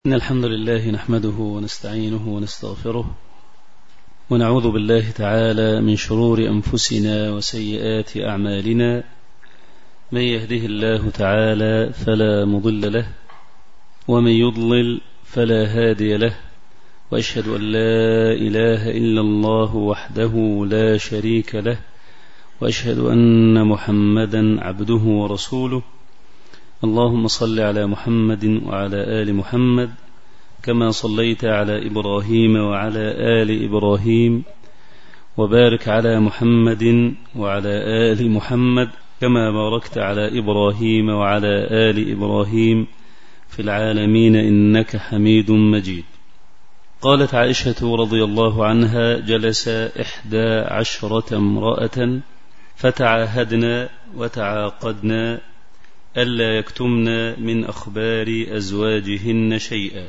إن الحمد لله نحمده ونستعينه ونستغفره ونعوذ بالله تعالى من شرور أنفسنا وسيئات أعمالنا. من يهده الله تعالى فلا مضل له ومن يضلل فلا هادي له، وأشهد أن لا إله إلا الله وحده لا شريك له، وأشهد أن محمدا عبده ورسوله. اللهم صل على محمد وعلى آل محمد كما صليت على إبراهيم وعلى آل إبراهيم، وبارك على محمد وعلى آل محمد كما باركت على إبراهيم وعلى آل إبراهيم في العالمين إنك حميد مجيد. قالت عائشة رضي الله عنها: جلس 11 امرأة فتعاهدنا وتعاقدنا ألا يكتمن من أخبار أزواجهن شيئا.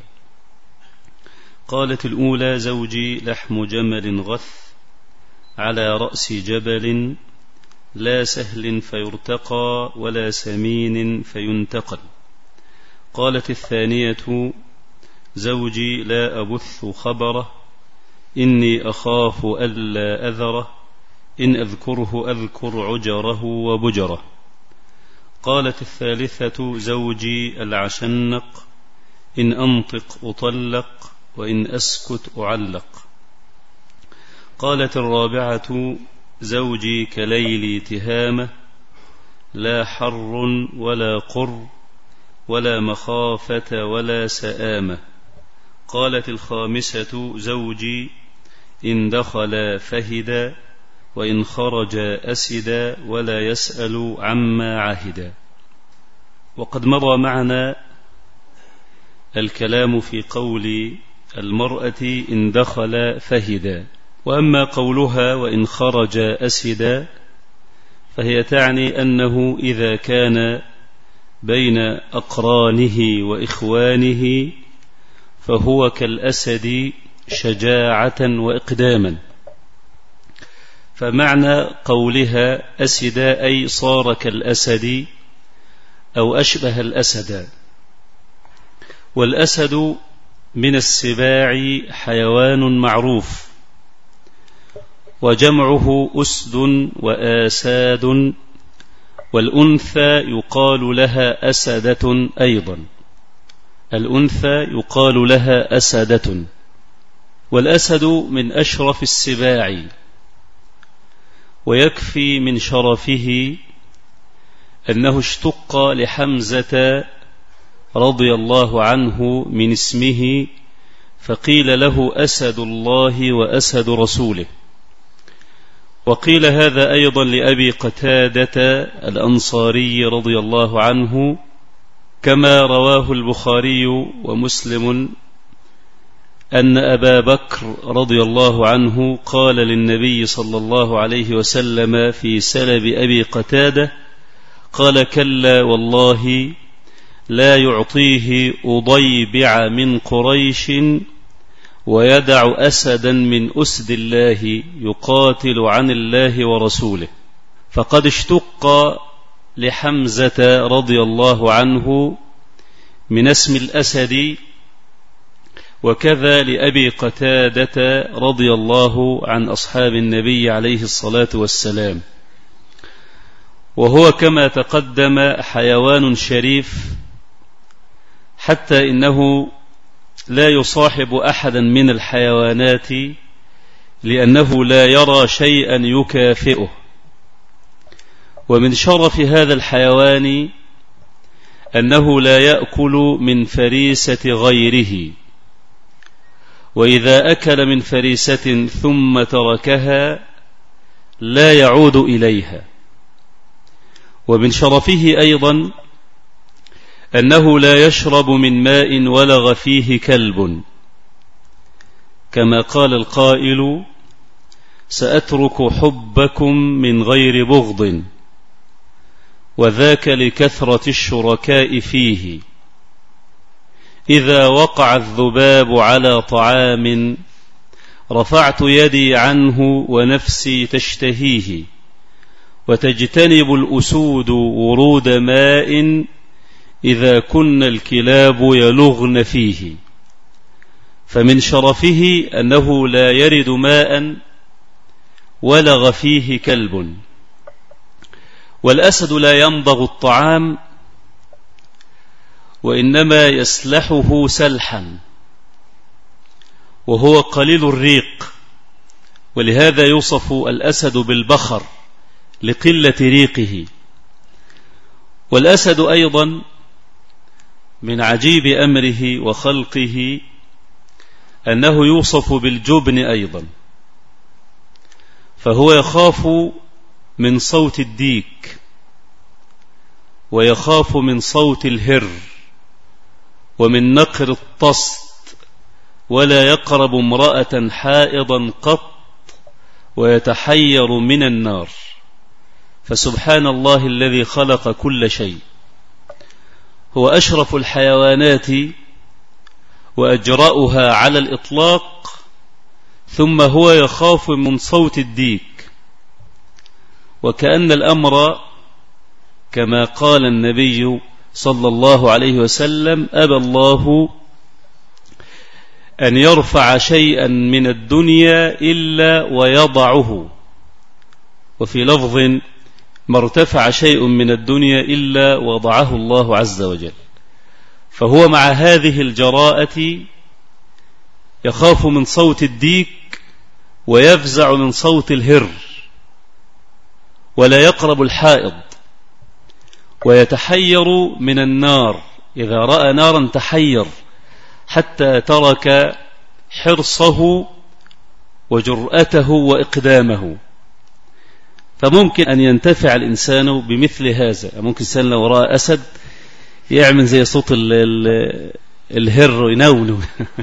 قالت الأولى: زوجي لحم جمل غث على رأس جبل، لا سهل فيرتقى ولا سمين فينتقل. قالت الثانية: زوجي لا أبث خبره، إني أخاف ألا أذره، إن أذكره أذكر عجره وبجره. قالت الثالثة: زوجي العشنق، إن أنطق أطلق، وإن أسكت أعلق. قالت الرابعة: زوجي كليل تهامة، لا حر ولا قر ولا مخافة ولا سآمة. قالت الخامسة: زوجي إن دخل فهدا، وإن خرج أسدا، ولا يسأل عما عهدا. وقد مضى معنا الكلام في قول المرأة إن دخل فهدا. وأما قولها وإن خرج أسدا فهي تعني أنه إذا كان بين أقرانه وإخوانه فهو كالأسد شجاعة وإقداما. فمعنى قولها أسدا أي صار كالأسد أو أشبه الأسد. والأسد من السباع حيوان معروف، وجمعه أسد وآساد، والأنثى يقال لها أسدة أيضا، الأنثى يقال لها أسدة. والأسد من أشرف السباع، ويكفي من شرفه أنه اشتق لحمزة رضي الله عنه من اسمه، فقيل له أسد الله وأسد رسوله. وقيل هذا أيضا لأبي قتادة الأنصاري رضي الله عنه، كما رواه البخاري ومسلم أن أبا بكر رضي الله عنه قال للنبي صلى الله عليه وسلم في سلب أبي قتادة، قال: كلا والله لا يعطيه أضيبع من قريش ويدع أسدا من أسد الله يقاتل عن الله ورسوله. فقد اشتق لحمزة رضي الله عنه من اسم الأسد، وكذا لأبي قتادة رضي الله عن أصحاب النبي عليه الصلاة والسلام. وهو كما تقدم حيوان شريف، حتى إنه لا يصاحب أحدا من الحيوانات لأنه لا يرى شيئا يكافئه. ومن شرف هذا الحيوان أنه لا يأكل من فريسة غيره، وإذا أكل من فريسة ثم تركها لا يعود إليها. ومن شرفه أيضا أنه لا يشرب من ماء ولغ فيه كلب، كما قال القائل: سأترك حبكم من غير بغض، وذاك لكثرة الشركاء فيه. إذا وقع الذباب على طعام رفعت يدي عنه ونفسي تشتهيه، وتجتنب الأسود ورود ماء إذا كن الكلاب يلغن فيه، فمن شرفه أنه لا يرد ماء ولغ فيه كلب. والأسد لا يمضغ الطعام، وإنما يسلحه سلحا، وهو قليل الريق، ولهذا يوصف الأسد بالبخر لقلة ريقه. والأسد أيضا من عجيب أمره وخلقه أنه يوصف بالجبن أيضا، فهو يخاف من صوت الديك، ويخاف من صوت الهر، ومن نقر الطست، ولا يقرب امرأة حائضا قط، ويتحير من النار. فسبحان الله الذي خلق كل شيء، هو أشرف الحيوانات وأجرأها على الإطلاق، ثم هو يخاف من صوت الديك. وكأن الأمر كما قال النبي صلى الله عليه وسلم: أبى الله أن يرفع شيئا من الدنيا إلا ويضعه. وفي لفظ: ما ارتفع شيء من الدنيا إلا وضعه الله عز وجل. فهو مع هذه الجراءة يخاف من صوت الديك، ويفزع من صوت الهر، ولا يقرب الحائض، ويتحير من النار. إذا رأى نارا تحير حتى ترك حرصه وجرأته وإقدامه. فممكن أن ينتفع الإنسان بمثل هذا. ممكن الإنسان لو رأى أسد يعمل زي صوت الهر ينونه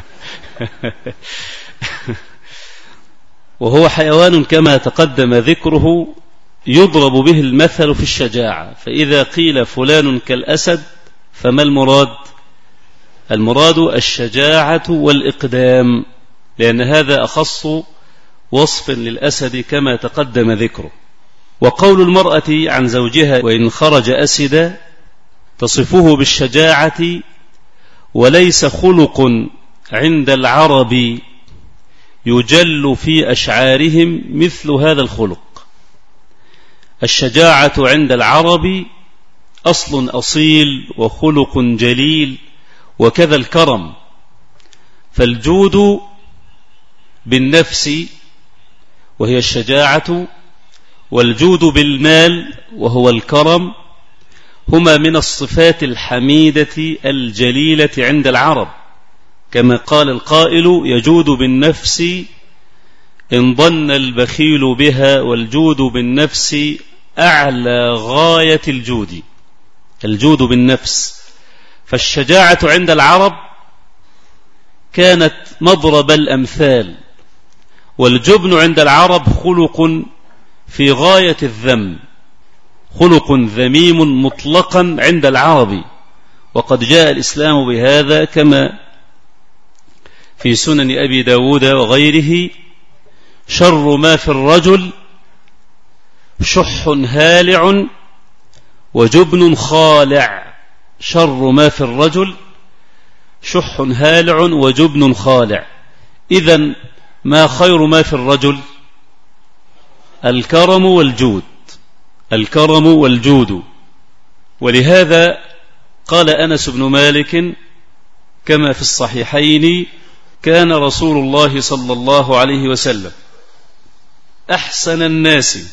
وهو حيوان كما تقدم ذكره يضرب به المثل في الشجاعة. فإذا قيل فلان كالأسد فما المراد؟ المراد الشجاعة والإقدام، لأن هذا أخص وصف للأسد كما تقدم ذكره. وقول المرأة عن زوجها: وإن خرج أسدا، تصفه بالشجاعة، وليس خلق عند العرب يجل في أشعارهم مثل هذا الخلق. الشجاعة عند العرب أصل أصيل وخلق جليل، وكذا الكرم. فالجود بالنفس وهي الشجاعة، والجود بالمال وهو الكرم، هما من الصفات الحميدة الجليلة عند العرب، كما قال القائل: يجود بالنفس إن ظن البخيل بها، والجود بالنفس أعلى غاية الجود. الجود بالنفس. فالشجاعة عند العرب كانت مضرب الأمثال، والجبن عند العرب خلق في غاية الذم، خلق ذميم مطلقا عند العرب. وقد جاء الإسلام بهذا كما في سنن أبي داود وغيره: شر ما في الرجل شح هالع وجبن خالع. شر ما في الرجل شح هالع وجبن خالع. إذن ما خير ما في الرجل؟ الكرم والجود. الكرم والجود. ولهذا قال أنس بن مالك كما في الصحيحين: كان رسول الله صلى الله عليه وسلم أحسن الناس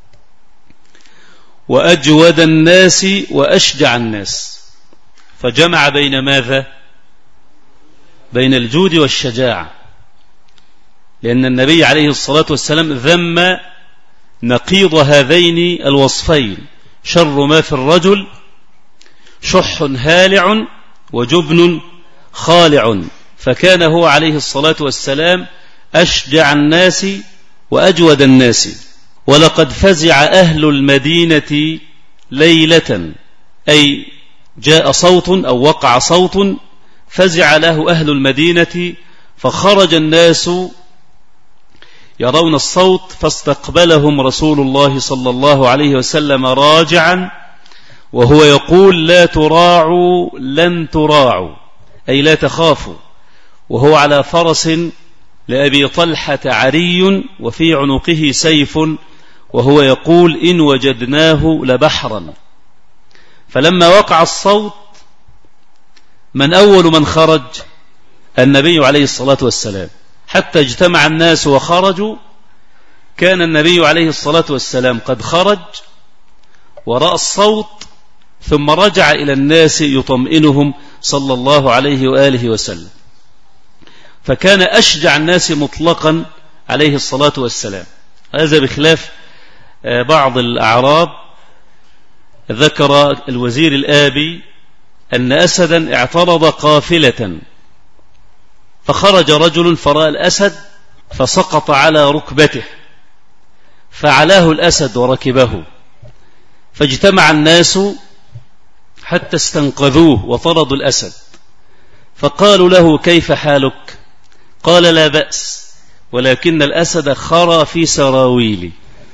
وأجود الناس وأشجع الناس. فجمع بين ماذا؟ بين الجود والشجاعة، لأن النبي عليه الصلاة والسلام ذم نقيض هذين الوصفين: شر ما في الرجل شح هالع وجبن خالع. فكان هو عليه الصلاة والسلام أشجع الناس وأجود الناس. ولقد فزع أهل المدينة ليلة، أي جاء صوت أو وقع صوت فزع له أهل المدينة، فخرج الناس يرون الصوت، فاستقبلهم رسول الله صلى الله عليه وسلم راجعا، وهو يقول لا تراعوا لن تراعوا، أي لا تخافوا، وهو على فرس لأبي طلحة عري وفي عنقه سيف، وهو يقول إن وجدناه لبحرا. فلما وقع الصوت من أول من خرج؟ النبي عليه الصلاة والسلام، حتى اجتمع الناس وخرجوا كان النبي عليه الصلاة والسلام قد خرج ورأى الصوت ثم رجع إلى الناس يطمئنهم صلى الله عليه وآله وسلم، فكان أشجع الناس مطلقا عليه الصلاة والسلام. هذا بخلاف بعض الأعراب. ذكر الوزير الآبي أن أسدا اعترض قافلة، فخرج رجل فرأى الأسد فسقط على ركبته، فعلاه الأسد وركبه، فاجتمع الناس حتى استنقذوه وطردوا الأسد، فقالوا له كيف حالك؟ قال لا بأس، ولكن الأسد خرى في سراويلي.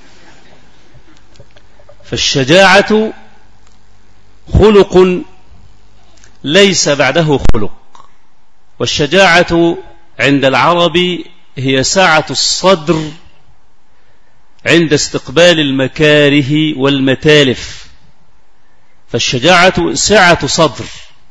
فالشجاعة خلق ليس بعده خلق، والشجاعة عند العرب هي سعة الصدر عند استقبال المكاره والمتالف، فالشجاعة سعة صدر،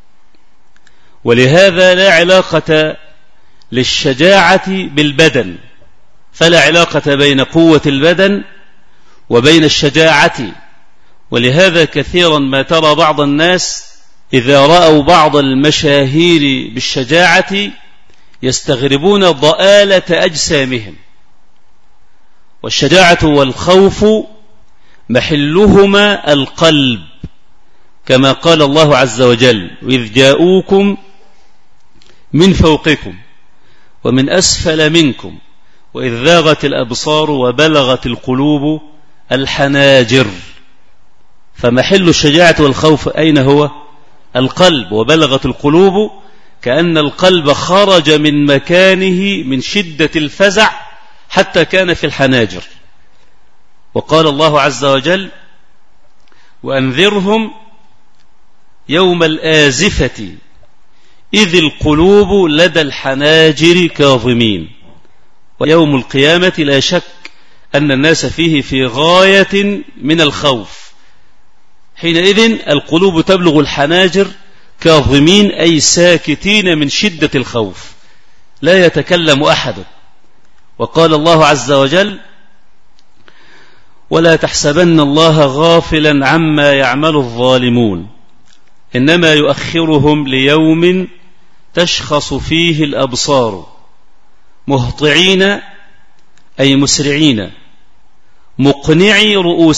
ولهذا لا علاقة للشجاعة بالبدن، فلا علاقة بين قوة البدن وبين الشجاعة. ولهذا كثيرا ما ترى بعض الناس إذا رأوا بعض المشاهير بالشجاعة يستغربون ضآلة أجسامهم. والشجاعة والخوف محلهما القلب، كما قال الله عز وجل وإذ جاءوكم من فوقكم ومن أسفل منكم وإذ ذاغت الأبصار وبلغت القلوب الحناجر. فمحل الشجاعة والخوف أين هو؟ القلب. وبلغت القلوب كأن القلب خرج من مكانه من شدة الفزع حتى كان في الحناجر. وقال الله عز وجل وأنذرهم يوم الآزفة إذ القلوب لدى الحناجر كاظمين. ويوم القيامة لا شك أن الناس فيه في غاية من الخوف، حينئذ القلوب تبلغ الحناجر كاظمين، أي ساكتين من شدة الخوف لا يتكلم أحد. وقال الله عز وجل ولا تحسبن الله غافلا عما يعمل الظالمون إنما يؤخرهم ليوم تشخص فيه الأبصار مهطعين أي مسرعين مقنعي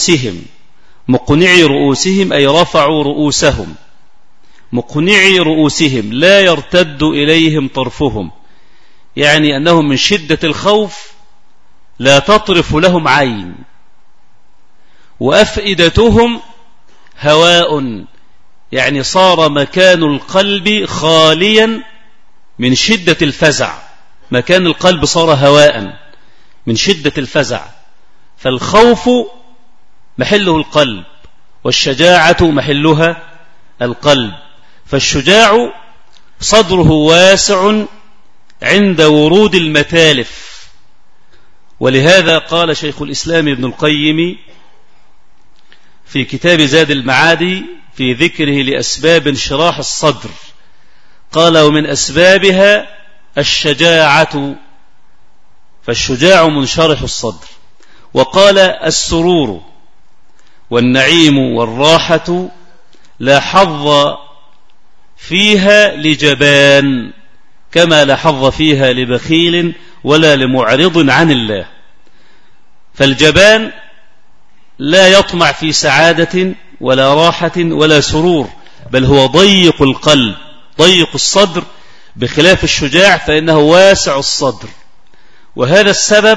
رؤوسهم أي رفعوا رؤوسهم، مقنعي رؤوسهم لا يرتد إليهم طرفهم، يعني أنهم من شدة الخوف لا تطرف لهم عين. وأفئدتهم هواء، يعني صار مكان القلب خاليا من شدة الفزع، مكان القلب صار هواء من شدة الفزع. فالخوف محله القلب والشجاعة محلها القلب. فالشجاع صدره واسع عند ورود المتالف. ولهذا قال شيخ الإسلام ابن القيم في كتاب زاد المعاد في ذكره لأسباب انشراح الصدر قال ومن أسبابها الشجاعة، فالشجاع منشرح الصدر. وقال السرور والنعيم والراحة لا حظ فيها لجبان كما لا حظ فيها لبخيل ولا لمعرض عن الله. فالجبان لا يطمع في سعادة ولا راحة ولا سرور، بل هو ضيق القلب ضيق الصدر، بخلاف الشجاع فإنه واسع الصدر. وهذا السبب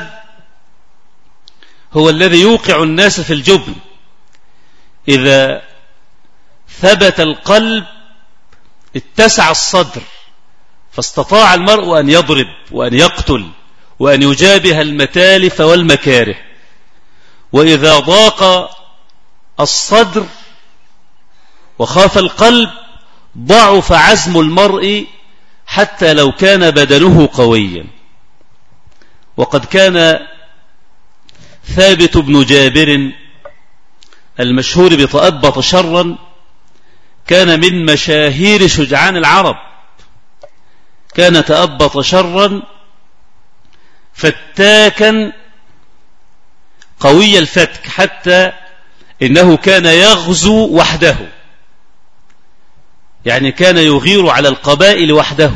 هو الذي يوقع الناس في الجبن. إذا ثبت القلب اتسع الصدر، فاستطاع المرء أن يضرب وأن يقتل وأن يجابه المتالف والمكاره. وإذا ضاق الصدر وخاف القلب ضعف عزم المرء حتى لو كان بدنه قويا. وقد كان ثابت بن جابر المشهور بتأبط شرا كان من مشاهير شجعان العرب، كان تأبط شرا فتاكا قوي الفتك، حتى إنه كان يغزو وحده، يعني كان يغير على القبائل وحده،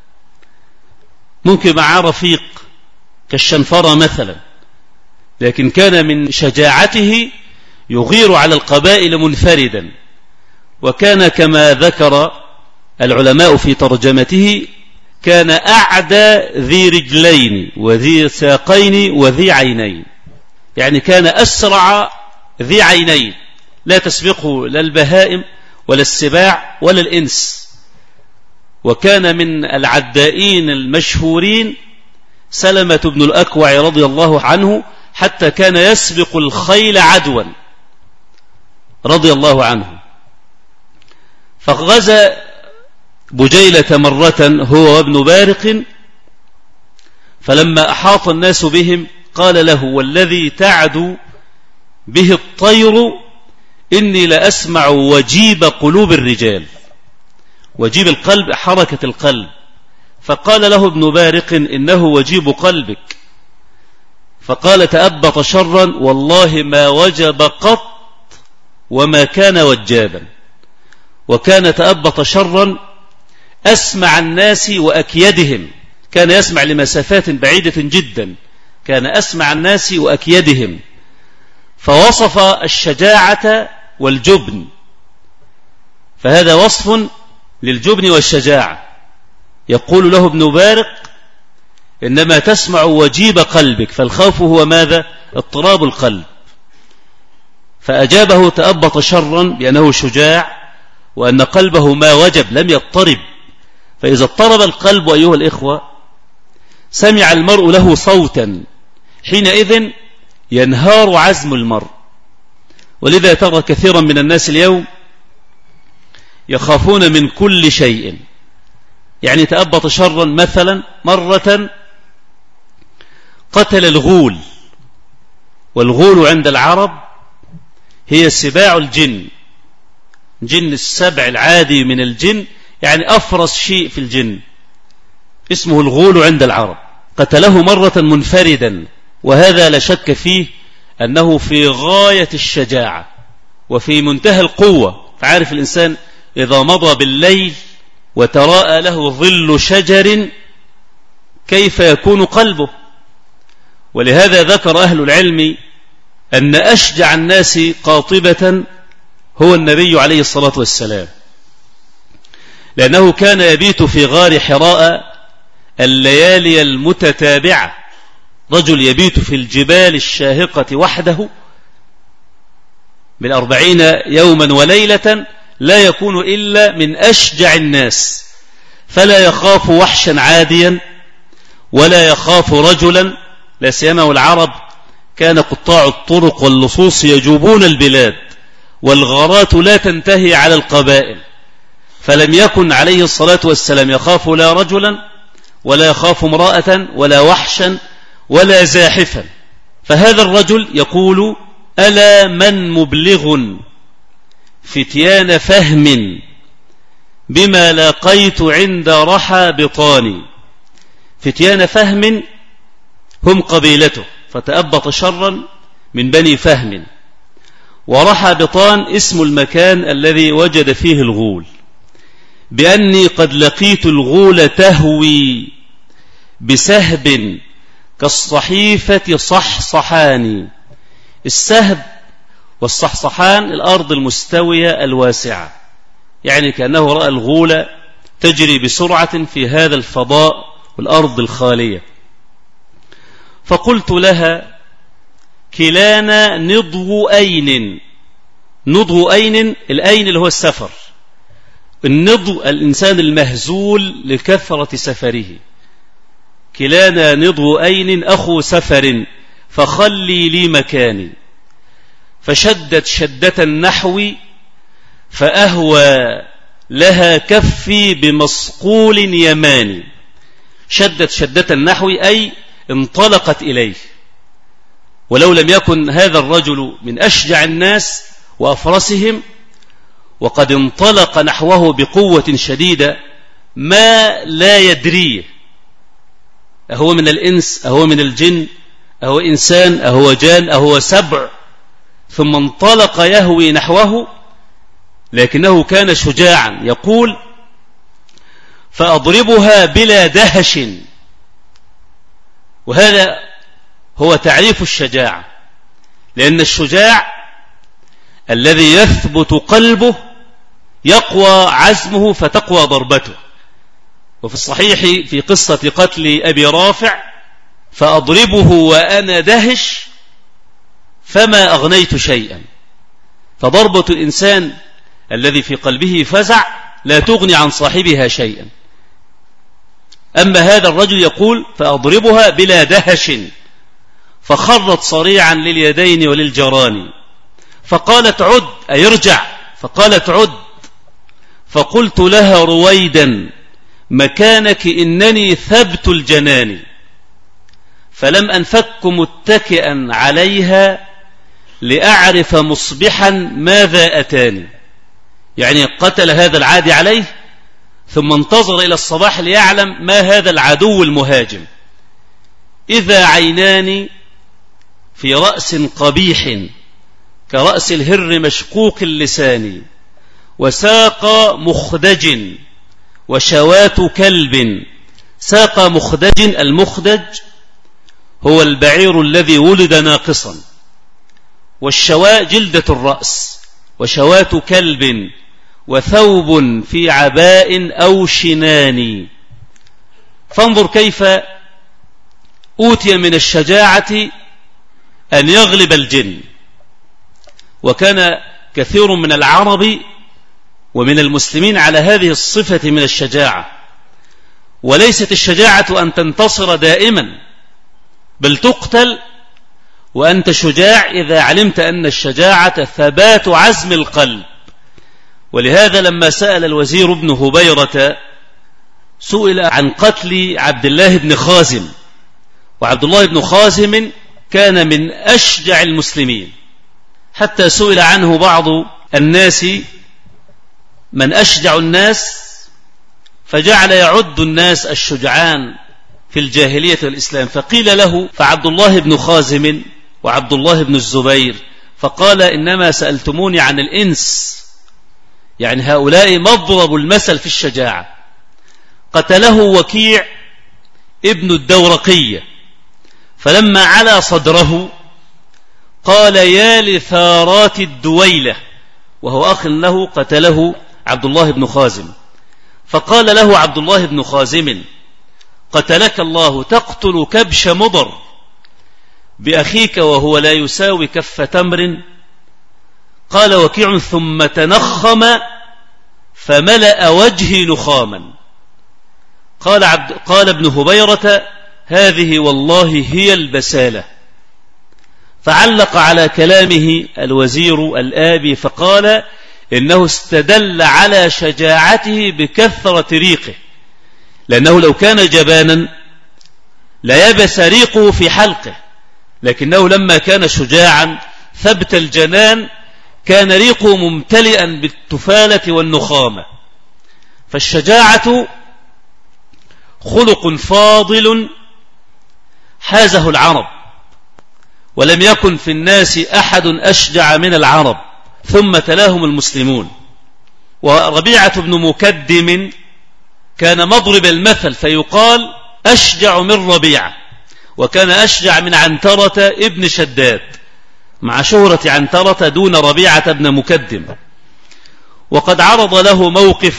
ممكن مع رفيق كالشنفرة مثلا، لكن كان من شجاعته يغير على القبائل منفردا. وكان كما ذكر العلماء في ترجمته كان أعدى ذي رجلين وذي ساقين وذي عينين، يعني كان أسرع ذي عينين لا تسبقه لا البهائم ولا السباع ولا الإنس. وكان من العدائين المشهورين سلمة بن الأكوع رضي الله عنه، حتى كان يسبق الخيل عدوا رضي الله عنه. فغزا بجيلة مرة هو وابن بارق، فلما أحاط الناس بهم قال له: والذي تعدو به الطير إني لأسمع وجيب قلوب الرجال. وجيب القلب حركة القلب. فقال له ابن بارق: إنه وجيب قلبك. فقال: تأبط شرا والله ما وجب قط وما كان وجابا. وكان تأبط شرا أسمع الناس وأكيدهم، كان يسمع لمسافات بعيدة جدا، كان أسمع الناس وأكيدهم. فوصف الشجاعة والجبن، فهذا وصف للجبن والشجاعة. يقول له ابن بارق: إنما تسمع وجيب قلبك، فالخوف هو ماذا؟ اضطراب القلب. فأجابه تأبط شرا بأنه شجاع وأن قلبه ما وجب لم يضطرب. فإذا اضطرب القلب أيها الإخوة سمع المرء له صوتا، حينئذ ينهار عزم المرء. ولذا ترى كثيرا من الناس اليوم يخافون من كل شيء. يعني تأبط شرا مثلا مرة قتل الغول، والغول عند العرب هي سباع الجن، جن السبع العادي من الجن، يعني أفرس شيء في الجن اسمه الغول عند العرب. قتله مرة منفردا، وهذا لا شك فيه أنه في غاية الشجاعة وفي منتهى القوة. فعارف الإنسان إذا مضى بالليل وتراءى له ظل شجر كيف يكون قلبه. ولهذا ذكر أهل العلم أن أشجع الناس قاطبة هو النبي عليه الصلاة والسلام، لأنه كان يبيت في غار حراء الليالي المتتابعة. رجل يبيت في الجبال الشاهقة وحده ب40 يوما وليلة، لا يكون إلا من أشجع الناس، فلا يخاف وحشا عاديا ولا يخاف رجلا. لا سيما والعرب كان قطاع الطرق واللصوص يجوبون البلاد، والغارات لا تنتهي على القبائل، فلم يكن عليه الصلاة والسلام يخاف لا رجلا ولا يخاف امرأة ولا وحشا ولا زاحفا. فهذا الرجل يقول: ألا من مبلغ فتيان فهم بما لاقيت عند رحى بطاني. فتيان فهم هم قبيلته، فتأبط شرا من بني فهم. ورحى بطان اسم المكان الذي وجد فيه الغول، بأني قد لقيت الغول تهوي بسهب كالصحيفة صحصحان. السهب والصحصحان الأرض المستوية الواسعة، يعني كأنه رأى الغول تجري بسرعة في هذا الفضاء والأرض الخالية. فقلت لها: كلانا نضو أين. نضو أين، الأين اللي هو السفر، النضو الإنسان المهزول لكثرة سفره. كلانا نضو أين أخو سفر فخلي لي مكاني. فشدت شدة النحو فأهوى لها كفي بمصقول يماني. شدت شدة النحو أي انطلقت إليه. ولو لم يكن هذا الرجل من أشجع الناس وأفرسهم وقد انطلق نحوه بقوة شديدة ما لا يدريه، أهو من الإنس أهو من الجن أهو إنسان أهو جان أهو سبع، ثم انطلق يهوي نحوه، لكنه كان شجاعا. يقول فأضربها بلا دهش، وهذا هو تعريف الشجاعة، لأن الشجاع الذي يثبت قلبه يقوى عزمه فتقوى ضربته. وفي الصحيح في قصة قتل أبي رافع فأضربه وأنا دهش فما أغنيت شيئا. فضربة الإنسان الذي في قلبه فزع لا تغني عن صاحبها شيئا. أما هذا الرجل يقول فأضربها بلا دهش، فخرت صريعا لليدين وللجران، فقالت عد أي ارجع، فقالت عد، فقلت لها رويدا مكانك إنني ثبت الجنان، فلم أنفك متكئا عليها لأعرف مصبحا ماذا أتاني. يعني قتل هذا العادي عليه ثم انتظر إلى الصباح ليعلم ما هذا العدو المهاجم. إذا عينان في رأس قبيح كرأس الهر مشقوق اللسان، وساق مخدج وشوات كلب. ساق مخدج، المخدج هو البعير الذي ولد ناقصا، والشواء جلدة الرأس، وشوات كلب، وثوب في عباء أو شنان. فانظر كيف أوتي من الشجاعة أن يغلب الجن. وكان كثير من العرب ومن المسلمين على هذه الصفة من الشجاعة. وليست الشجاعة أن تنتصر دائما، بل تقتل وأنت شجاع إذا علمت أن الشجاعة ثبات عزم القلب. ولهذا لما سأل الوزير بن هبيرة سئل عن قتل عبد الله بن خازم، وعبد الله بن خازم كان من أشجع المسلمين، حتى سئل عنه بعض الناس من أشجع الناس، فجعل يعد الناس الشجعان في الجاهلية والإسلام، فقيل له فعبد الله بن خازم وعبد الله بن الزبير، فقال إنما سألتموني عن الإنس، يعني هؤلاء مضرب المثل في الشجاعة. قتله وكيع ابن الدورقية، فلما علا صدره قال يا لثارات الدويلة، وهو أخ له قتله عبد الله بن خازم. فقال له عبد الله بن خازم قتلك الله تقتل كبش مضر بأخيك وهو لا يساوي كف تمر. قال وكيع ثم تنخم فملأ وجهي نخاما. قال ابن هبيرة هذه والله هي البسالة. فعلق على كلامه الوزير الآبي فقال إنه استدل على شجاعته بكثرة ريقه، لأنه لو كان جبانا لا يبس ريقه في حلقه، لكنه لما كان شجاعا ثبت الجنان كان ريقه ممتلئا بالتفالة والنخامة. فالشجاعة خلق فاضل حازه العرب، ولم يكن في الناس أحد أشجع من العرب، ثم تلاهم المسلمون. وربيعة بن مكدم كان مضرب المثل، فيقال أشجع من ربيعة، وكان أشجع من عنترة ابن شداد، مع شهرة عنترة دون ربيعة بن مكدم. وقد عرض له موقف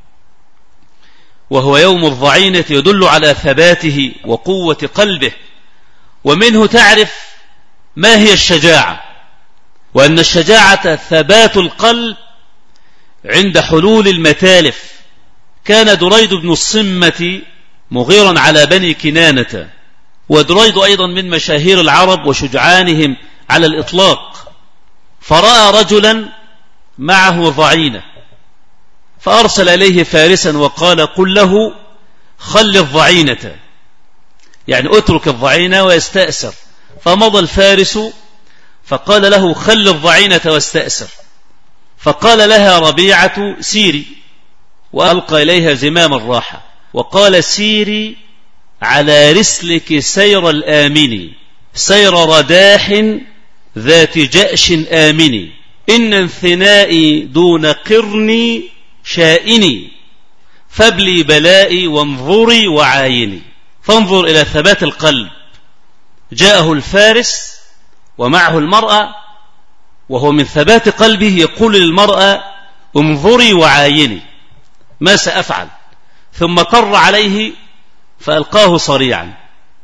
وهو يوم الضعينة يدل على ثباته وقوة قلبه، ومنه تعرف ما هي الشجاعة، وأن الشجاعة ثبات القلب عند حلول المتالف. كان دريد بن الصمة مغيرا على بني كنانة، ودريد أيضا من مشاهير العرب وشجعانهم على الإطلاق، فرأى رجلا معه ضعينة، فأرسل إليه فارسا وقال قل له خل الضعينة، يعني اترك الضعينة ويستأسر. فمضى الفارس فقال له خل الضعينة واستأسر، فقال لها ربيعة سيري، وألقى إليها زمام الراحة وقال سيري على رسلك سير الآمن، سير رداح ذات جأش آمن، إن انثنائي دون قرني شائني، فابلي بلائي وانظري وعايني. فانظر إلى ثبات القلب، جاءه الفارس ومعه المرأة، وهو من ثبات قلبه يقول للمرأة انظري وعايني ما سأفعل، ثم قر عليه فألقاه صريعا.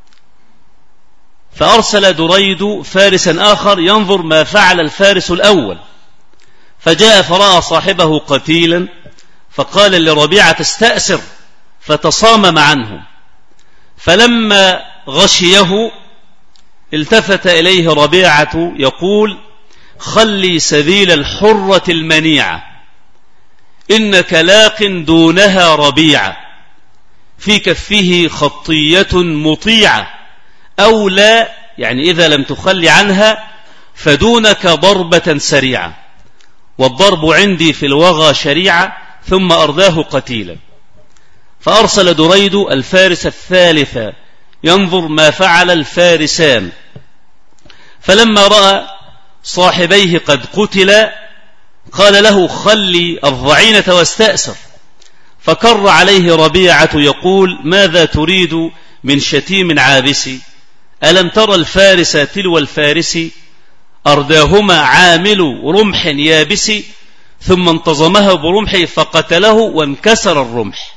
فأرسل دريد فارسا آخر ينظر ما فعل الفارس الأول، فجاء فرأى صاحبه قتيلا، فقال لربيعة استأسر، فتصامم عنه. فلما غشيه التفت إليه ربيعة يقول خلي سبيل الحرة المنيعة، إنك لاق دونها ربيعة، في كفه خطية مطيعة، أو لا يعني إذا لم تخلي عنها فدونك ضربة سريعة، والضرب عندي في الوغى شريعة، ثم أرداه قتيلا. فأرسل دريد الفارس الثالث ينظر ما فعل الفارسان، فلما رأى صاحبيه قد قتلا قال له خلي الضعينة واستأسر، فكر عليه ربيعة يقول ماذا تريد من شتيم عابس، ألم ترى الفارس تلو الفارس، أرداهما عامل رمح يابس، ثم انتظمها برمحه فقتله وانكسر الرمح.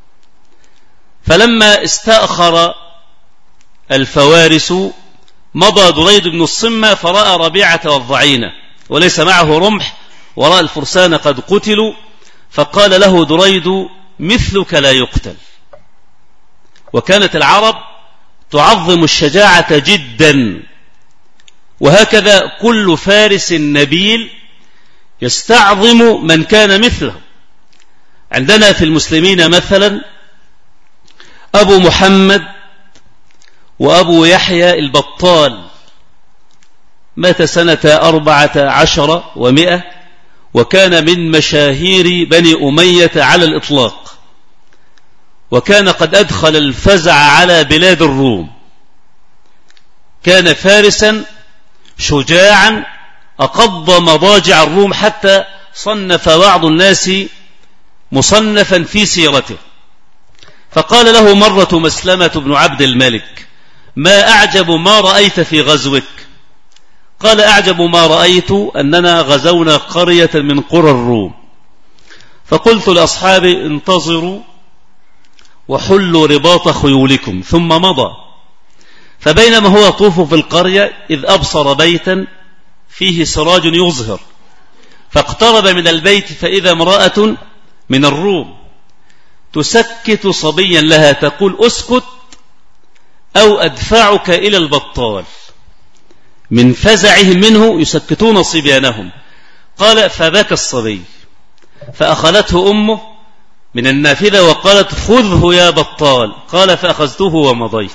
فلما استأخر الفوارس مضى دريد بن الصمة فرأى ربيعة والضعينة وليس معه رمح، ورأى الفرسان قد قتلوا، فقال له دريد مثلك لا يقتل. وكانت العرب تعظم الشجاعة جدا، وهكذا كل فارس نبيل يستعظم من كان مثله. عندنا في المسلمين مثلا أبو محمد وأبو يحيى البطال، مات سنة 14 و100، وكان من مشاهير بني أمية على الإطلاق، وكان قد أدخل الفزع على بلاد الروم. كان فارسا شجاعا أقض مضاجع الروم، حتى صنف بعض الناس مصنفا في سيرته. فقال له مرة مسلمة بن عبد الملك ما أعجب ما رأيت في غزوك؟ قال أعجب ما رأيت أننا غزونا قرية من قرى الروم، فقلت لأصحابي انتظروا وحلوا رباط خيولكم، ثم مضى. فبينما هو يطوف في القرية إذ أبصر بيتا فيه سراج يظهر، فاقترب من البيت فإذا امرأة من الروم تسكت صبيا لها تقول اسكت أو أدفعك إلى البطال. من فزعهم منه يسكتون صبيانهم. قال فبكى الصبي، فأخذته أمه من النافذة وقالت خذه يا بطال، قال فأخذته ومضيت.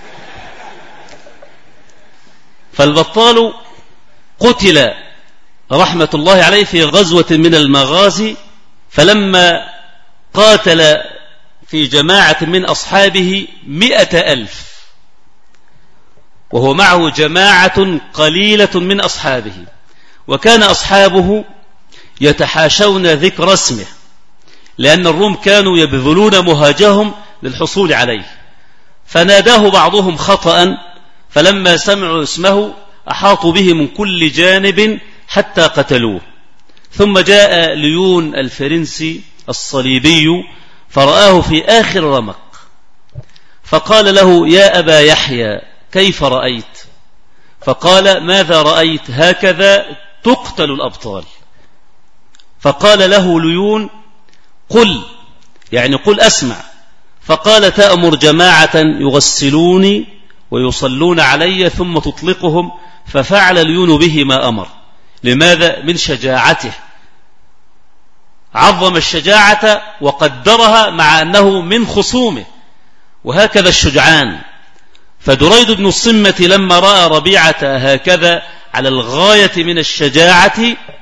فالبطال قتل رحمة الله عليه في غزوة من المغازي، فلما قاتل في جماعة من أصحابه 100,000 وهو معه جماعة قليلة من أصحابه، وكان أصحابه يتحاشون ذكر اسمه، لأن الروم كانوا يبذلون مهاجهم للحصول عليه. فناداه بعضهم خطأ، فلما سمعوا اسمه أحاطوا به من كل جانب حتى قتلوه. ثم جاء ليون الفرنسي الصليبي فرآه في آخر رمق، فقال له يا أبا يحيى كيف رأيت؟ فقال ماذا رأيت؟ هكذا تقتل الأبطال. فقال له ليون قل، يعني قل أسمع. فقال تأمر جماعة يغسلوني ويصلون علي ثم تطلقهم. ففعل ليون به ما أمر. لماذا؟ من شجاعته عظم الشجاعة وقدرها مع أنه من خصومه. وهكذا الشجعان. فدريد بن الصمة لما رأى ربيعة هكذا على الغاية من الشجاعة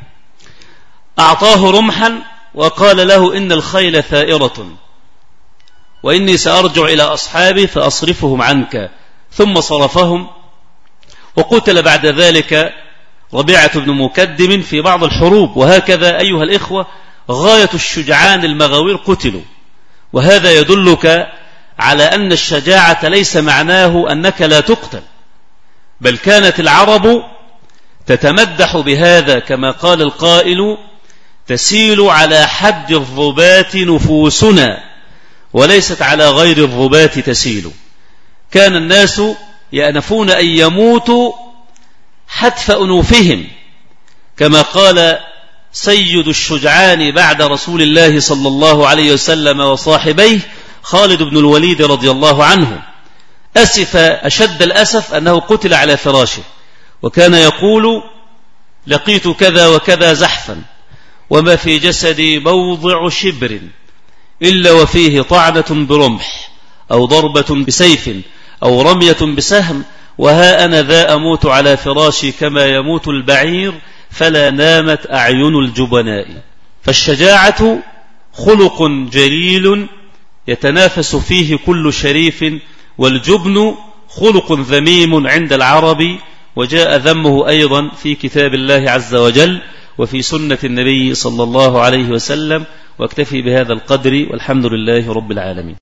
أعطاه رمحا وقال له إن الخيل ثائرة وإني سأرجع إلى أصحابي فأصرفهم عنك. ثم صرفهم. وقتل بعد ذلك ربيعة بن مكدم في بعض الحروب. وهكذا أيها الإخوة غاية الشجعان المغاوير قتلوا. وهذا يدلك على أن الشجاعة ليس معناه أنك لا تقتل، بل كانت العرب تتمدح بهذا كما قال القائل: تسيل على حد الظبات نفوسنا وليست على غير الظبات تسيل. كان الناس يأنفون أن يموتوا حتف أنوفهم، كما قال سيد الشجعان بعد رسول الله صلى الله عليه وسلم وصاحبيه خالد بن الوليد رضي الله عنه: أسف أشد الأسف أنه قتل على فراشه، وكان يقول: لقيت كذا وكذا زحفا وما في جسدي موضع شبر إلا وفيه طعنة برمح أو ضربة بسيف أو رمية بسهم، وها أنا ذا أموت على فراشي كما يموت البعير فلا نامت أعين الجبناء. فالشجاعة خلق جليل يتنافس فيه كل شريف، والجبن خلق ذميم عند العرب، وجاء ذمه أيضا في كتاب الله عز وجل وفي سنة النبي صلى الله عليه وسلم. واكتفي بهذا القدر، والحمد لله رب العالمين.